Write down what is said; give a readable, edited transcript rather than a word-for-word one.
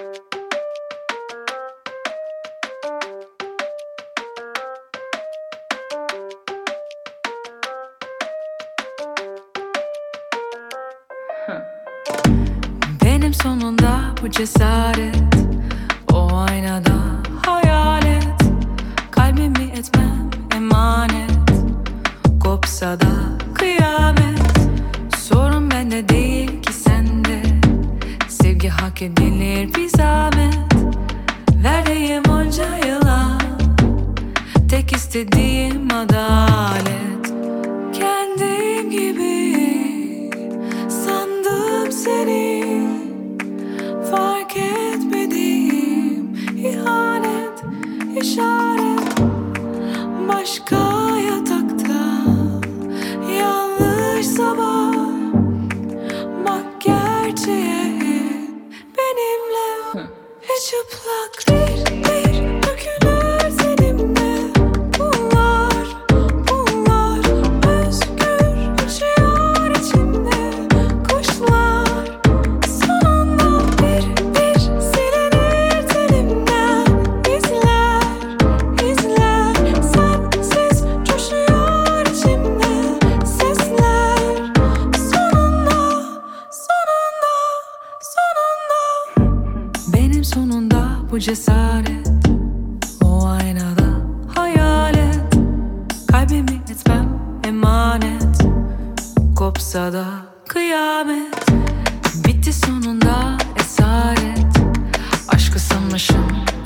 Benim sonunda bu cesaret, o aynada hayalet. Kalbimi etmem emanet, kopsa da kıyamet. Sorun bende değil ki sende, sevgi hak edilir bir zahmet. Verdiğim onca yıla, tek istediğim adalet. Kendim gibi sandım seni, fark etmediğim ihanet, işaret. Başka yatakta, yanlış sabah. Bak gerçeğe, benimle çıplak bir dökülür seninle. Bunlar özgür uçuyor içinde. Kuşlar sonunda bir silinir telimden. İzler sensiz coşuyor içimde. Sesler sonunda. Benim sonunda bu cesaret, o aynada hayalet. Kalbimi etmem emanet, kopsa da kıyamet. Bitti sonunda esaret, aşkı sanmışım